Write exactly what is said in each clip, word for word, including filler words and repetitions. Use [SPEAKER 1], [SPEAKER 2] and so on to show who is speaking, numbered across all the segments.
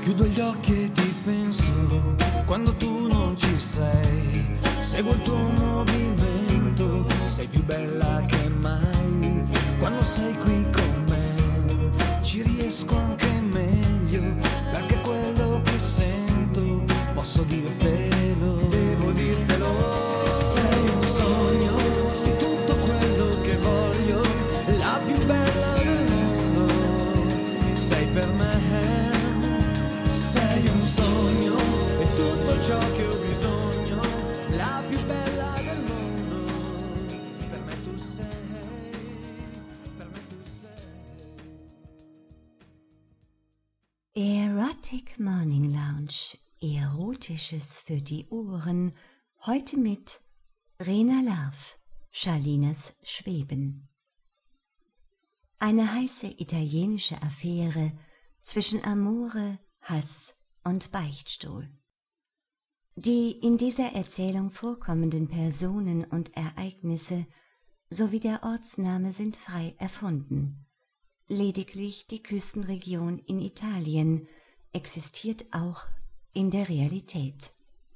[SPEAKER 1] Chiudo gli occhi e ti penso quando tu non ci sei. Seguo il tuo movimento, sei più bella che mai. Quando sei qui con me ci riesco anche meglio, perché quello che sento posso dirtelo, devo dirtelo. Sei un sogno, sei tutto quello che voglio, la più bella del mondo, sei per me. Sei un sogno e tutto ciò che ho bisogno, la più bella del mondo, per me tu sei, per me tu sei.
[SPEAKER 2] Erotic Morning Lounge, Erotisches für die Ohren, heute mit Rena Larv, Charlinas Schweben. Eine heiße italienische Affäre zwischen Amore, Hass und Beichtstuhl. Die in dieser Erzählung vorkommenden Personen und Ereignisse sowie der Ortsname sind frei erfunden. Lediglich die Küstenregion in Italien existiert auch in der Realität.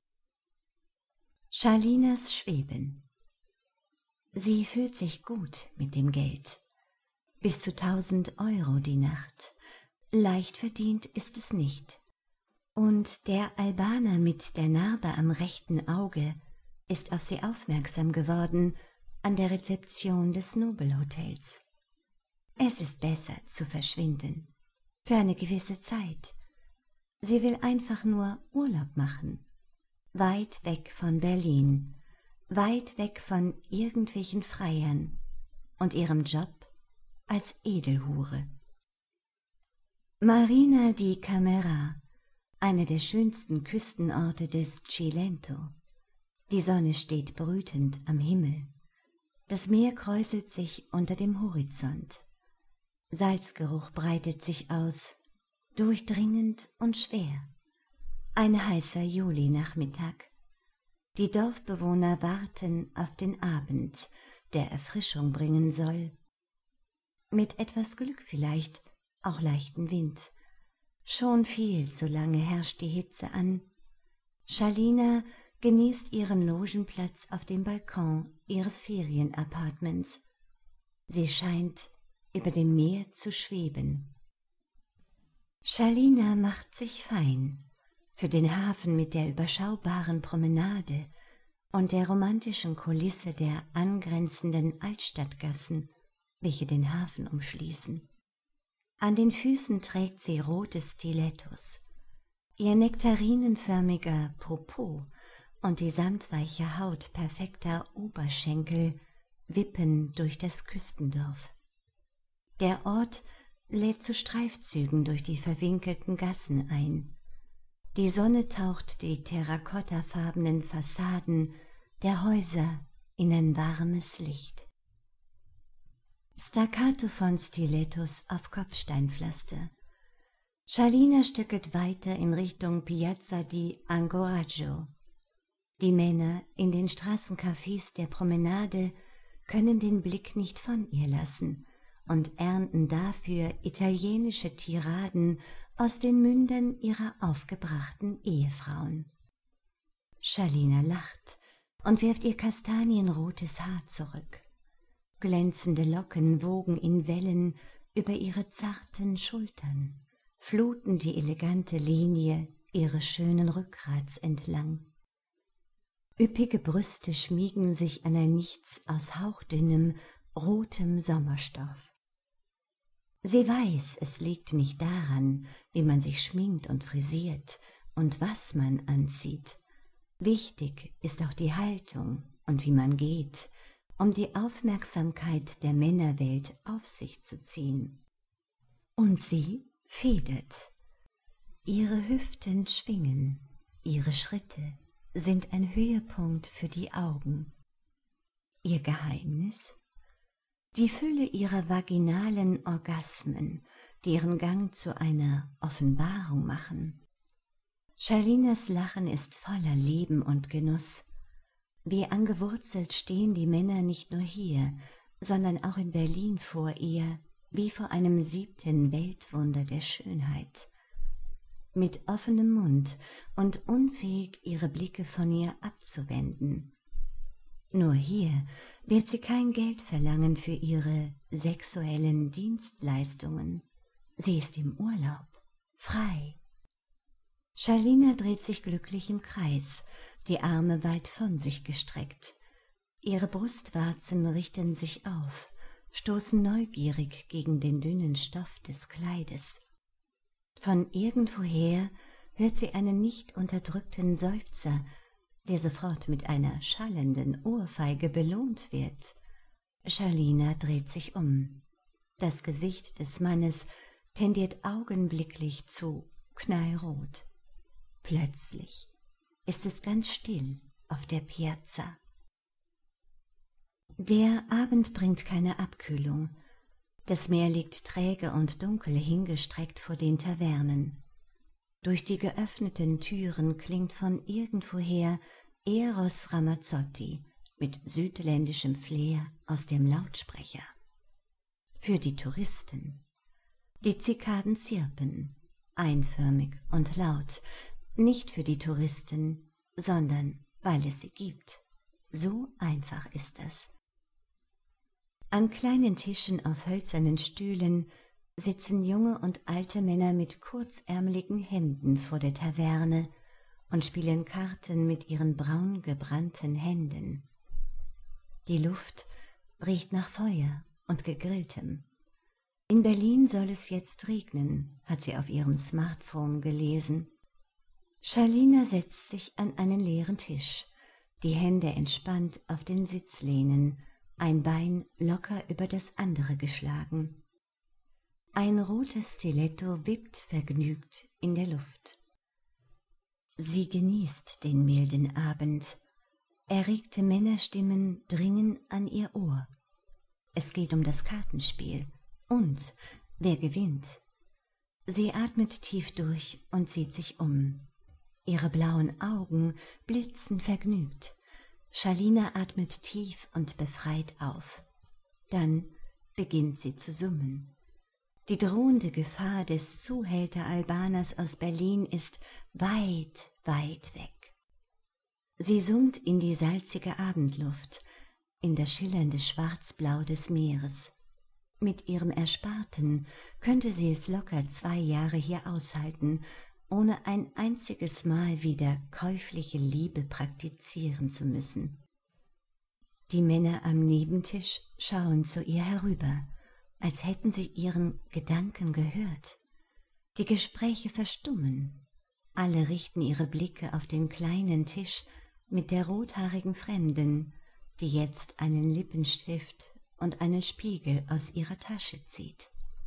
[SPEAKER 2] Charlinas Schweben. Sie fühlt sich gut mit dem Geld. Bis zu tausend Euro die Nacht. Leicht verdient ist es nicht. Und der Albaner mit der Narbe am rechten Auge ist auf sie aufmerksam geworden an der Rezeption des Nobelhotels. Es ist besser zu verschwinden. Für eine gewisse Zeit. Sie will einfach nur Urlaub machen. Weit weg von Berlin. Weit weg von irgendwelchen Freiern und ihrem Job als Edelhure. Marina di Camera, einer der schönsten Küstenorte des Cilento. Die Sonne steht brütend am Himmel. Das Meer kräuselt sich unter dem Horizont. Salzgeruch breitet sich aus, durchdringend und schwer. Ein heißer Julinachmittag. Die Dorfbewohner warten auf den Abend, der Erfrischung bringen soll. Mit etwas Glück vielleicht auch leichten Wind. Schon viel zu lange herrscht die Hitze an. Charlina genießt ihren Logenplatz auf dem Balkon ihres Ferienapartments. Sie scheint über dem Meer zu schweben. Charlina macht sich fein für den Hafen mit der überschaubaren Promenade und der romantischen Kulisse der angrenzenden Altstadtgassen, welche den Hafen umschließen. An den Füßen trägt sie rote Stilettos. Ihr nektarinenförmiger Popo und die samtweiche Haut perfekter Oberschenkel wippen durch das Küstendorf. Der Ort lädt zu Streifzügen durch die verwinkelten Gassen ein. Die Sonne taucht die terrakottafarbenen Fassaden der Häuser in ein warmes Licht. Staccato von Stilettos auf Kopfsteinpflaster. Charlina stöckelt weiter in Richtung Piazza di Ancoraggio. Die Männer in den Straßencafés der Promenade können den Blick nicht von ihr lassen und ernten dafür italienische Tiraden aus den Mündern ihrer aufgebrachten Ehefrauen. Charlina lacht und wirft ihr kastanienrotes Haar zurück. Glänzende Locken wogen in Wellen über ihre zarten Schultern, fluten die elegante Linie ihres schönen Rückgrats entlang. Üppige Brüste schmiegen sich an ein Nichts aus hauchdünnem, rotem Sommerstoff. Sie weiß, es liegt nicht daran, wie man sich schminkt und frisiert und was man anzieht. Wichtig ist auch die Haltung und wie man geht, um die Aufmerksamkeit der Männerwelt auf sich zu ziehen. Und sie federt. Ihre Hüften schwingen, ihre Schritte sind ein Höhepunkt für die Augen. Ihr Geheimnis? Die Fülle ihrer vaginalen Orgasmen, die ihren Gang zu einer Offenbarung machen. Charlinas Lachen ist voller Leben und Genuss. Wie angewurzelt stehen die Männer nicht nur hier, sondern auch in Berlin vor ihr, wie vor einem siebten Weltwunder der Schönheit. mit offenem Mund und unfähig, ihre Blicke von ihr abzuwenden. Nur hier wird sie kein Geld verlangen für ihre sexuellen Dienstleistungen. Sie ist im Urlaub, frei. Charlina dreht sich glücklich im Kreis, die Arme weit von sich gestreckt. Ihre Brustwarzen richten sich auf, stoßen neugierig gegen den dünnen Stoff des Kleides. Von irgendwoher hört sie einen nicht unterdrückten Seufzer, der sofort mit einer schallenden Ohrfeige belohnt wird. Charlina dreht sich um. Das Gesicht des Mannes tendiert augenblicklich zu knallrot. Plötzlich ist es ganz still auf der Piazza. Der Abend bringt keine Abkühlung. Das Meer liegt träge und dunkel hingestreckt vor den Tavernen. Durch die geöffneten Türen klingt von irgendwoher Eros Ramazzotti mit südländischem Flair aus dem Lautsprecher. Für die Touristen. Die Zikaden zirpen, einförmig und laut, nicht für die Touristen, sondern weil es sie gibt. So einfach ist das. An kleinen Tischen auf hölzernen Stühlen sitzen junge und alte Männer mit kurzärmeligen Hemden vor der Taverne und spielen Karten mit ihren braun gebrannten Händen. Die Luft riecht nach Feuer und Gegrilltem. In Berlin soll es jetzt regnen, hat sie auf ihrem Smartphone gelesen. Charlina setzt sich an einen leeren Tisch, die Hände entspannt auf den Sitzlehnen, ein Bein locker über das andere geschlagen. Ein rotes Stiletto wippt vergnügt in der Luft. Sie genießt den milden Abend. Erregte Männerstimmen dringen an ihr Ohr. Es geht um das Kartenspiel und wer gewinnt. Sie atmet tief durch und sieht sich um. Ihre blauen Augen blitzen vergnügt. Charlina atmet tief und befreit auf. Dann beginnt sie zu summen. Die drohende Gefahr des Zuhälter-Albaners aus Berlin ist weit, weit weg. Sie summt in die salzige Abendluft, in das schillernde Schwarzblau des Meeres. Mit ihrem Ersparten könnte sie es locker zwei Jahre hier aushalten, ohne ein einziges Mal wieder käufliche Liebe praktizieren zu müssen. Die Männer am Nebentisch schauen zu ihr herüber, als hätten sie ihren Gedanken gehört. Die Gespräche verstummen. Alle richten ihre Blicke auf den kleinen Tisch mit der rothaarigen Fremden, die jetzt einen Lippenstift und einen Spiegel aus ihrer Tasche zieht.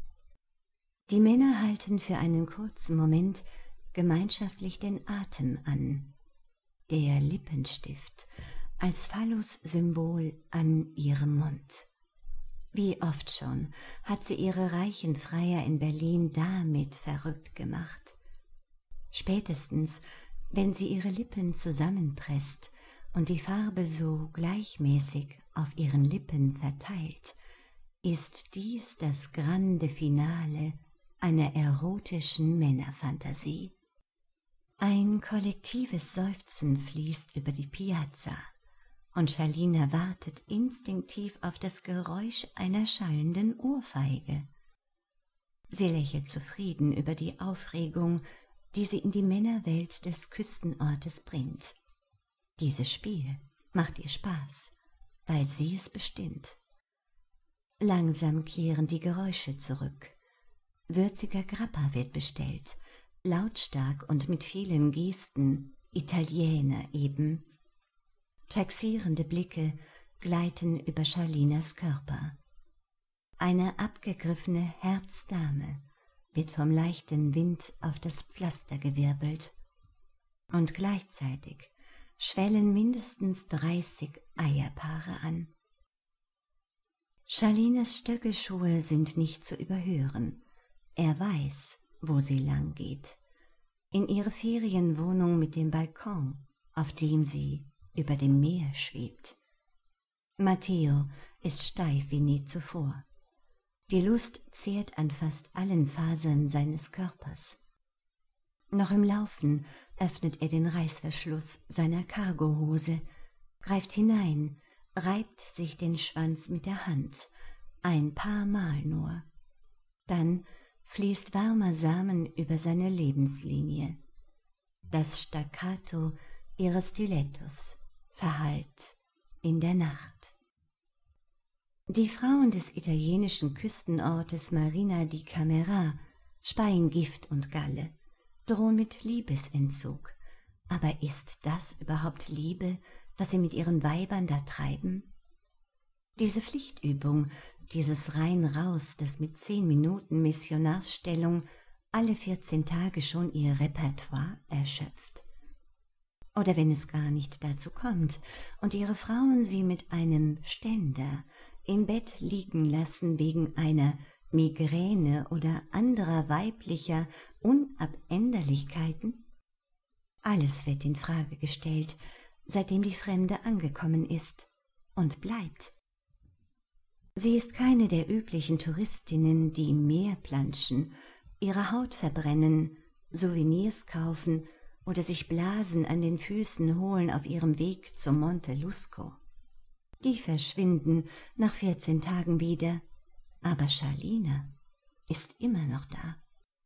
[SPEAKER 2] Die Männer halten für einen kurzen Moment gemeinschaftlich den Atem an. Der Lippenstift als Phallus-Symbol an ihrem Mund. Wie oft schon hat sie ihre reichen Freier in Berlin damit verrückt gemacht. Spätestens, wenn sie ihre Lippen zusammenpresst und die Farbe so gleichmäßig auf ihren Lippen verteilt, ist dies das grande Finale einer erotischen Männerfantasie. Ein kollektives Seufzen fließt über die Piazza, und Charlina wartet instinktiv auf das Geräusch einer schallenden Ohrfeige. Sie lächelt zufrieden über die Aufregung, die sie in die Männerwelt des Küstenortes bringt. Dieses Spiel macht ihr Spaß, weil sie es bestimmt. Langsam kehren die Geräusche zurück. Würziger Grappa wird bestellt, lautstark und mit vielen Gesten, Italiener eben. Taxierende Blicke gleiten über Charlinas Körper. Eine abgegriffene Herzdame wird vom leichten Wind auf das Pflaster gewirbelt. Und gleichzeitig schwellen mindestens dreißig Eierpaare an. Charlinas Stöckelschuhe sind nicht zu überhören. Er weiß, wo sie lang geht. In ihre Ferienwohnung mit dem Balkon, auf dem sie über dem Meer schwebt. Matteo ist steif wie nie zuvor. Die Lust zehrt an fast allen Fasern seines Körpers. Noch im Laufen öffnet er den Reißverschluss seiner Cargohose, greift hinein, reibt sich den Schwanz mit der Hand, ein paar Mal nur. Dann fließt warmer Samen über seine Lebenslinie. Das Staccato ihres Stilettos verhallt in der Nacht. Die Frauen des italienischen Küstenortes Marina di Camera speien Gift und Galle, drohen mit Liebesentzug. Aber ist das überhaupt Liebe, was sie mit ihren Weibern da treiben? Diese Pflichtübung, dieses Rein-Raus, das mit zehn Minuten Missionarsstellung alle vierzehn Tage schon ihr Repertoire erschöpft. Oder wenn es gar nicht dazu kommt und ihre Frauen sie mit einem Ständer im Bett liegen lassen wegen einer Migräne oder anderer weiblicher Unabänderlichkeiten? Alles wird in Frage gestellt, seitdem die Fremde angekommen ist und bleibt. Sie ist keine der üblichen Touristinnen, die im Meer planschen, ihre Haut verbrennen, Souvenirs kaufen oder sich Blasen an den Füßen holen auf ihrem Weg zum Monte Lusco. Die verschwinden nach vierzehn Tagen wieder, aber Charlina ist immer noch da.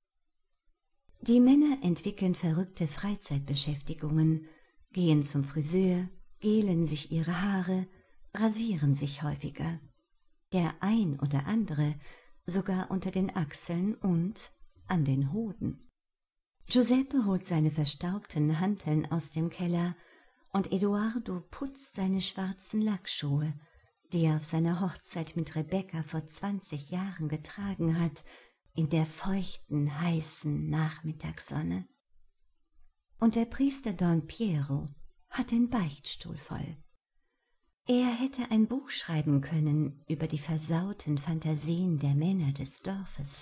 [SPEAKER 2] Die Männer entwickeln verrückte Freizeitbeschäftigungen, gehen zum Friseur, gelen sich ihre Haare, rasieren sich häufiger. Der ein oder andere sogar unter den Achseln und an den Hoden. Giuseppe holt seine verstaubten Hanteln aus dem Keller und Eduardo putzt seine schwarzen Lackschuhe, die er auf seiner Hochzeit mit Rebecca vor zwanzig Jahren getragen hat, in der feuchten, heißen Nachmittagssonne. Und der Priester Don Piero hat den Beichtstuhl voll. Er hätte ein Buch schreiben können über die versauten Fantasien der Männer des Dorfes.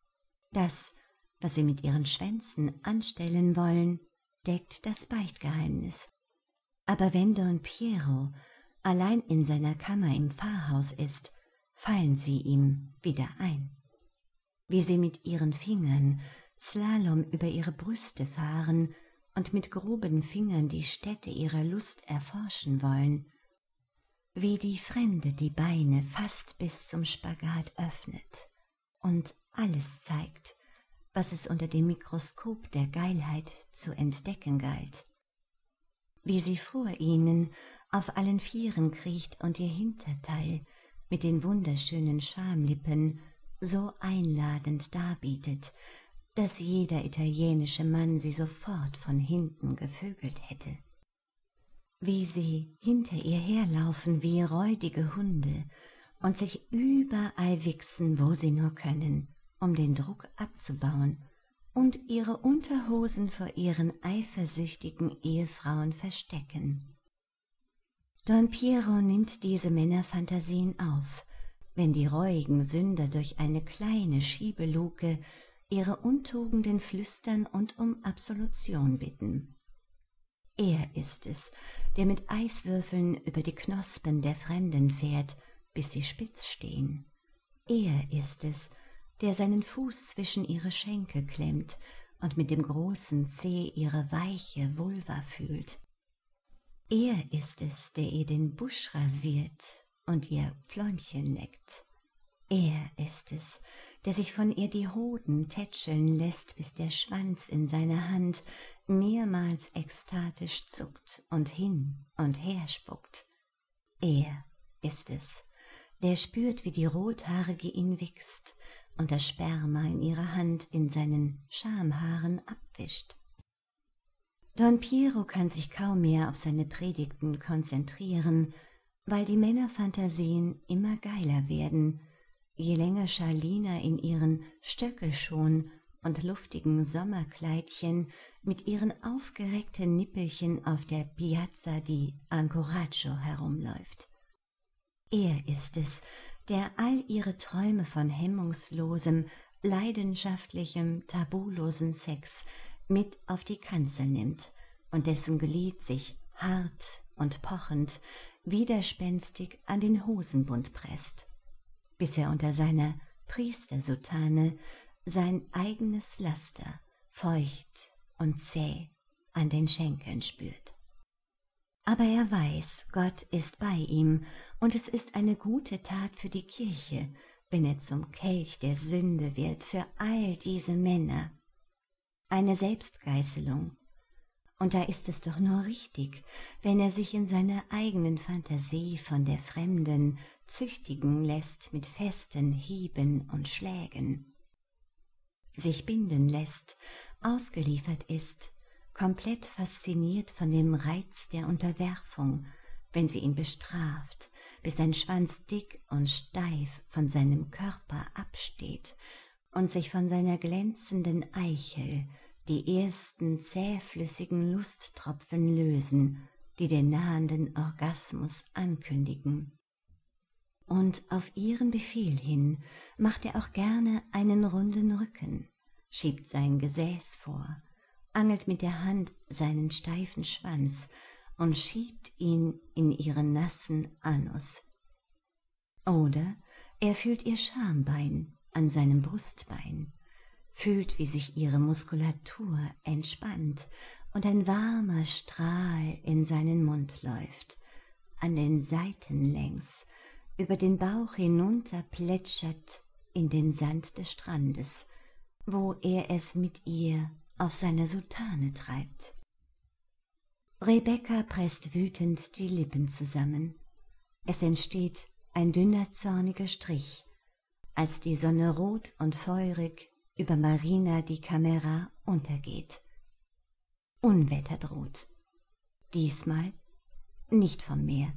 [SPEAKER 2] Das, was sie mit ihren Schwänzen anstellen wollen, deckt das Beichtgeheimnis. Aber wenn Don Piero allein in seiner Kammer im Pfarrhaus ist, fallen sie ihm wieder ein. Wie sie mit ihren Fingern Slalom über ihre Brüste fahren und mit groben Fingern die Stätte ihrer Lust erforschen wollen, wie die Fremde die Beine fast bis zum Spagat öffnet und alles zeigt, was es unter dem Mikroskop der Geilheit zu entdecken galt. Wie sie vor ihnen auf allen Vieren kriecht und ihr Hinterteil mit den wunderschönen Schamlippen so einladend darbietet, dass jeder italienische Mann sie sofort von hinten gevögelt hätte. Wie sie hinter ihr herlaufen wie räudige Hunde und sich überall wichsen, wo sie nur können, um den Druck abzubauen und ihre Unterhosen vor ihren eifersüchtigen Ehefrauen verstecken. Don Piero nimmt diese Männerfantasien auf, wenn die reuigen Sünder durch eine kleine Schiebeluke ihre Untugenden flüstern und um Absolution bitten. Er ist es, der mit Eiswürfeln über die Knospen der Fremden fährt, bis sie spitz stehen. Er ist es, der seinen Fuß zwischen ihre Schenkel klemmt und mit dem großen Zeh ihre weiche Vulva fühlt. Er ist es, der ihr den Busch rasiert und ihr Pfläumchen leckt. Er ist es, der sich von ihr die Hoden tätscheln lässt, bis der Schwanz in seiner Hand mehrmals ekstatisch zuckt und hin und her spuckt. Er ist es, der spürt, wie die Rothaarige ihn wichst und das Sperma in ihrer Hand in seinen Schamhaaren abwischt. Don Piero kann sich kaum mehr auf seine Predigten konzentrieren, weil die Männerfantasien immer geiler werden, je länger Charlina in ihren Stöckelschuhen und luftigen Sommerkleidchen mit ihren aufgereckten Nippelchen auf der Piazza di Ancoraggio herumläuft. Er ist es, der all ihre Träume von hemmungslosem, leidenschaftlichem, tabulosen Sex mit auf die Kanzel nimmt und dessen Glied sich hart und pochend, widerspenstig an den Hosenbund presst, bis er unter seiner Priestersoutane sein eigenes Laster feucht und zäh an den Schenkeln spürt. Aber er weiß, Gott ist bei ihm, und es ist eine gute Tat für die Kirche, wenn er zum Kelch der Sünde wird für all diese Männer. Eine Selbstgeißelung. Und da ist es doch nur richtig, wenn er sich in seiner eigenen Fantasie von der Fremden züchtigen lässt mit festen Hieben und Schlägen. Sich binden lässt, ausgeliefert ist, komplett fasziniert von dem Reiz der Unterwerfung, wenn sie ihn bestraft, bis sein Schwanz dick und steif von seinem Körper absteht und sich von seiner glänzenden Eichel die ersten zähflüssigen Lusttropfen lösen, die den nahenden Orgasmus ankündigen. Und auf ihren Befehl hin macht er auch gerne einen runden Rücken, schiebt sein Gesäß vor, angelt mit der Hand seinen steifen Schwanz und schiebt ihn in ihren nassen Anus. Oder er fühlt ihr Schambein an seinem Brustbein, fühlt, wie sich ihre Muskulatur entspannt und ein warmer Strahl in seinen Mund läuft, an den Seiten längs, über den Bauch hinunter plätschert in den Sand des Strandes, wo er es mit ihr auf seiner Soutane treibt. Rebekka presst wütend die Lippen zusammen. Es entsteht ein dünner, zorniger Strich, als die Sonne rot und feurig über Marina di Camera untergeht. Unwetter droht. Diesmal nicht vom Meer.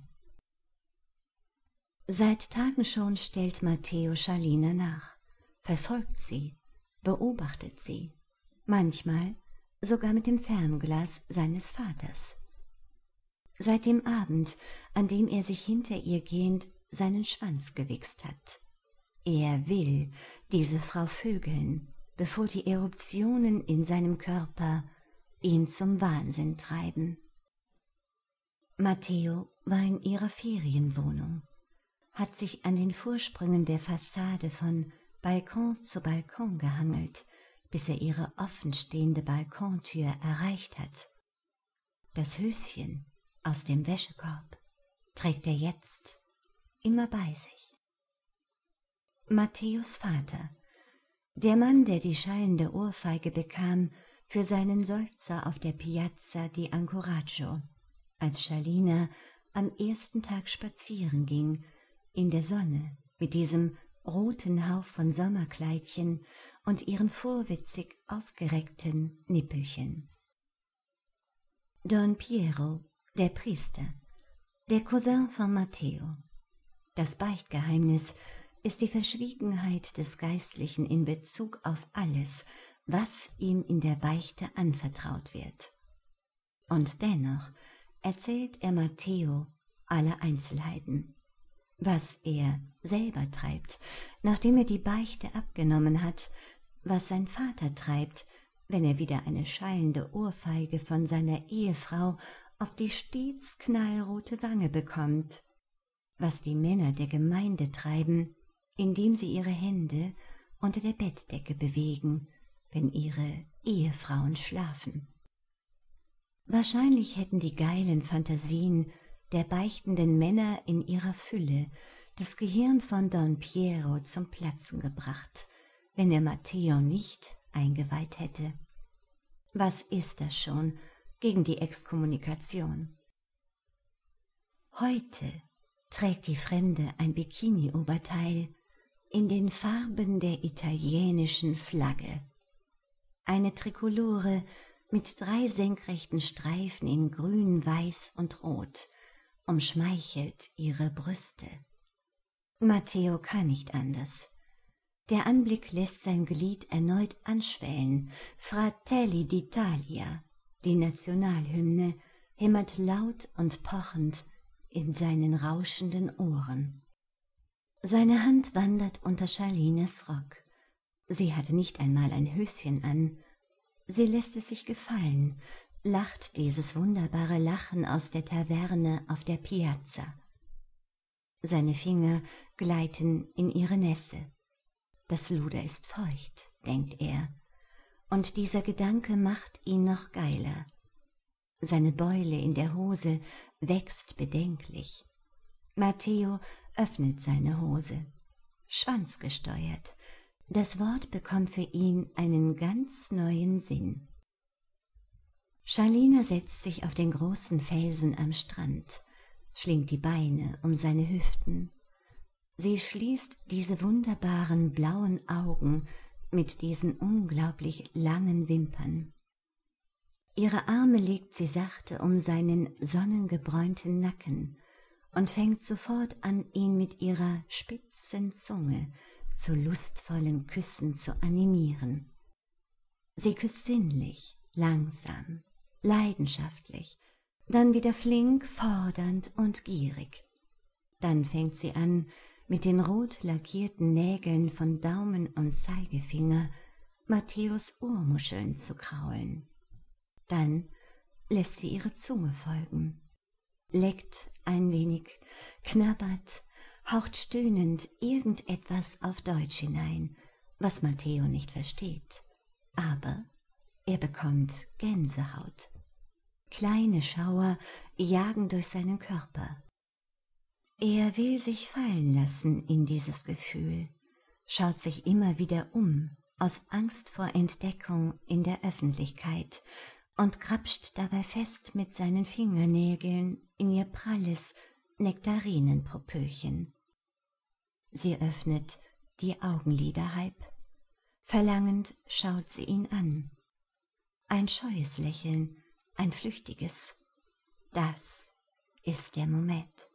[SPEAKER 2] Seit Tagen schon stellt Matteo Schalina nach, verfolgt sie, beobachtet sie, manchmal sogar mit dem Fernglas seines Vaters. Seit dem Abend, an dem er sich hinter ihr gehend seinen Schwanz gewichst hat. Er will diese Frau vögeln, bevor die Eruptionen in seinem Körper ihn zum Wahnsinn treiben. Matteo war in ihrer Ferienwohnung, hat sich an den Vorsprüngen der Fassade von Balkon zu Balkon gehangelt, bis er ihre offenstehende Balkontür erreicht hat. Das Höschen aus dem Wäschekorb trägt er jetzt immer bei sich. Matteos Vater, der Mann, der die schallende Ohrfeige bekam für seinen Seufzer auf der Piazza di Ancoraggio, als Schalina am ersten Tag spazieren ging, in der Sonne, mit diesem roten Hauch von Sommerkleidchen und ihren vorwitzig aufgereckten Nippelchen. Don Piero, der Priester, der Cousin von Matteo. Das Beichtgeheimnis ist die Verschwiegenheit des Geistlichen in Bezug auf alles, was ihm in der Beichte anvertraut wird. Und dennoch erzählt er Matteo alle Einzelheiten, was er selber treibt, nachdem er die Beichte abgenommen hat, was sein Vater treibt, wenn er wieder eine schallende Ohrfeige von seiner Ehefrau auf die stets knallrote Wange bekommt, was die Männer der Gemeinde treiben, indem sie ihre Hände unter der Bettdecke bewegen, wenn ihre Ehefrauen schlafen. Wahrscheinlich hätten die geilen Fantasien der beichtenden Männer in ihrer Fülle das Gehirn von Don Piero zum Platzen gebracht, wenn er Matteo nicht eingeweiht hätte. Was ist das schon gegen die Exkommunikation? Heute trägt die Fremde ein Bikini-Oberteil in den Farben der italienischen Flagge. Eine Trikolore mit drei senkrechten Streifen in Grün, Weiß und Rot umschmeichelt ihre Brüste. Matteo kann nicht anders. Der Anblick lässt sein Glied erneut anschwellen. Fratelli d'Italia, die Nationalhymne, hämmert laut und pochend in seinen rauschenden Ohren. Seine Hand wandert unter Schalines Rock. Sie hatte nicht einmal ein Höschen an. Sie lässt es sich gefallen, lacht dieses wunderbare Lachen aus der Taverne auf der Piazza. Seine Finger gleiten in ihre Nässe. Das Luder ist feucht, denkt er, und dieser Gedanke macht ihn noch geiler. Seine Beule in der Hose wächst bedenklich. Matteo öffnet seine Hose. Schwanzgesteuert. Das Wort bekommt für ihn einen ganz neuen Sinn. Charlina setzt sich auf den großen Felsen am Strand, schlingt die Beine um seine Hüften. Sie schließt diese wunderbaren blauen Augen mit diesen unglaublich langen Wimpern. Ihre Arme legt sie sachte um seinen sonnengebräunten Nacken und fängt sofort an, ihn mit ihrer spitzen Zunge zu lustvollen Küssen zu animieren. Sie küsst sinnlich, langsam, leidenschaftlich, dann wieder flink, fordernd und gierig. Dann fängt sie an, mit den rot lackierten Nägeln von Daumen und Zeigefinger Matthäus Ohrmuscheln zu kraulen. Dann lässt sie ihre Zunge folgen, leckt ein wenig, knabbert, haucht stöhnend irgendetwas auf Deutsch hinein, was Matteo nicht versteht. Aber er bekommt Gänsehaut. Kleine Schauer jagen durch seinen Körper. Er will sich fallen lassen in dieses Gefühl, schaut sich immer wieder um, aus Angst vor Entdeckung in der Öffentlichkeit, und krapscht dabei fest mit seinen Fingernägeln in ihr pralles Nektarinenpopöchen. Sie öffnet die Augenlider halb. Verlangend schaut sie ihn an. Ein scheues Lächeln, ein flüchtiges. Das ist der Moment.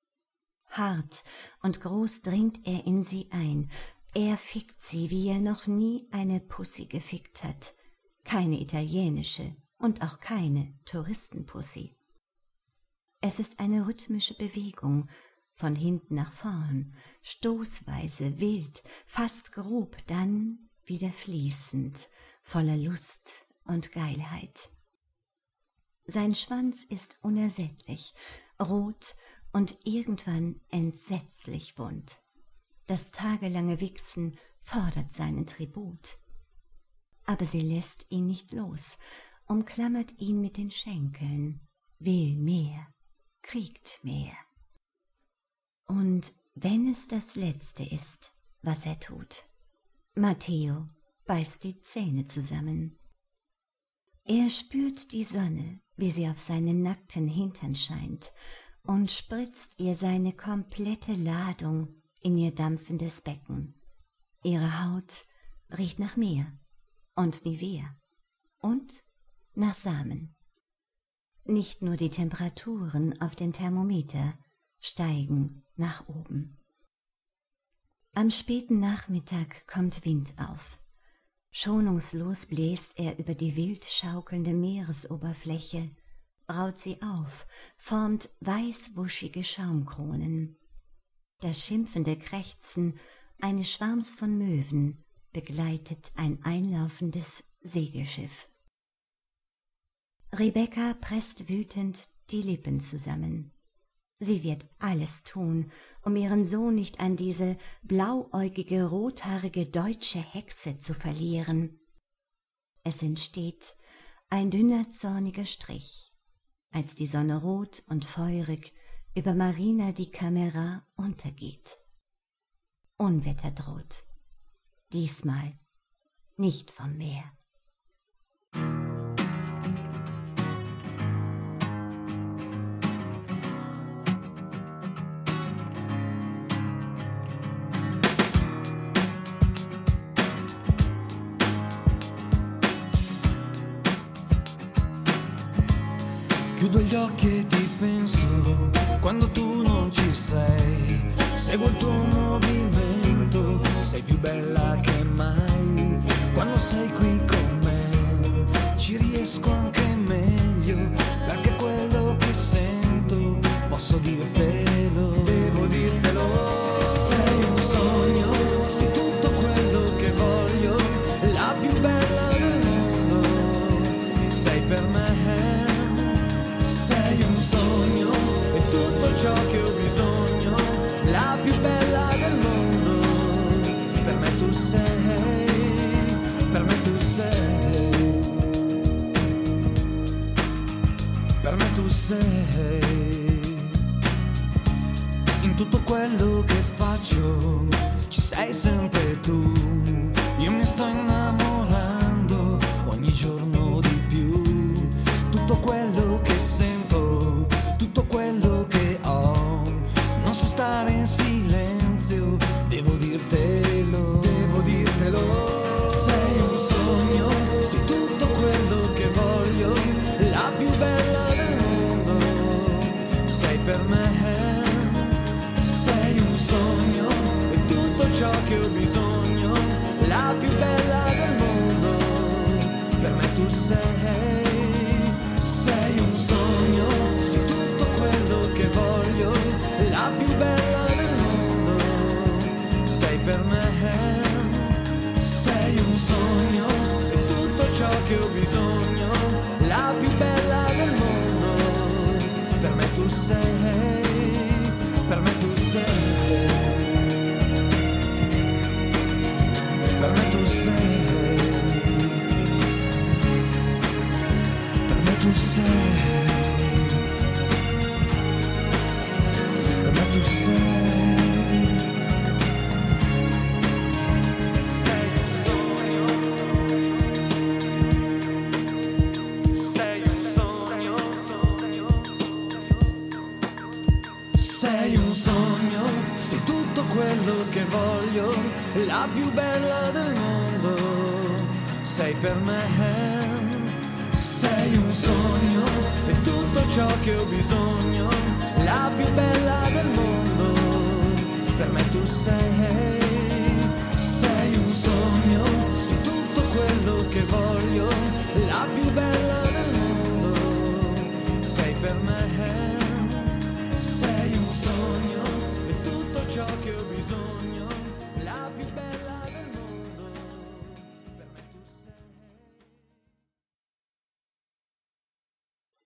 [SPEAKER 2] Hart und groß dringt er in sie ein. Er fickt sie, wie er noch nie eine Pussy gefickt hat. Keine italienische und auch keine Touristenpussy. Es ist eine rhythmische Bewegung, von hinten nach vorn, stoßweise, wild, fast grob, dann wieder fließend, voller Lust und Geilheit. Sein Schwanz ist unersättlich, rot und irgendwann entsetzlich wund. Das tagelange Wichsen fordert seinen Tribut. Aber sie lässt ihn nicht los, umklammert ihn mit den Schenkeln, will mehr, kriegt mehr. Und wenn es das Letzte ist, was er tut, Matteo beißt die Zähne zusammen. Er spürt die Sonne, wie sie auf seinen nackten Hintern scheint, und spritzt ihr seine komplette Ladung in ihr dampfendes Becken. Ihre Haut riecht nach Meer und Nivea und nach Samen. Nicht nur die Temperaturen auf dem Thermometer steigen nach oben. Am späten Nachmittag kommt Wind auf. Schonungslos bläst er über die wild schaukelnde Meeresoberfläche, braut sie auf, formt weißwuschige Schaumkronen. Das schimpfende Krächzen eines Schwarms von Möwen begleitet ein einlaufendes Segelschiff. Rebecca presst wütend die Lippen zusammen. Sie wird alles tun, um ihren Sohn nicht an diese blauäugige, rothaarige deutsche Hexe zu verlieren. Es entsteht ein dünner, zorniger Strich, als die Sonne rot und feurig über Marina di Camera untergeht. Unwetter droht. Diesmal nicht vom Meer.
[SPEAKER 1] Chiudo gli occhi e ti penso quando tu non ci sei. Seguo il tuo movimento, sei più bella che mai. Quando sei qui con me ci riesco anche meglio, perché quello che sento posso dirtelo, devo dirtelo. Sei un sogno, sei tutto quello che voglio, la più bella del mondo, sei per me. Sei un sogno e tutto ciò che ho bisogno, la più bella del mondo. Per me tu sei, per me tu sei. sei, sei un sogno, sei tutto quello che voglio, la più bella del mondo, sei per me, sei un sogno, è tutto ciò che ho bisogno, la più bella del mondo, per me tu sei, per me tu sei, per me tu sei. Tu sei, per me tu sei, sei un sogno, sei un sogno, sei un sogno, sei tutto quello che voglio, la più bella del mondo, sei per me. Sei un sogno, è tutto ciò che ho bisogno, la più bella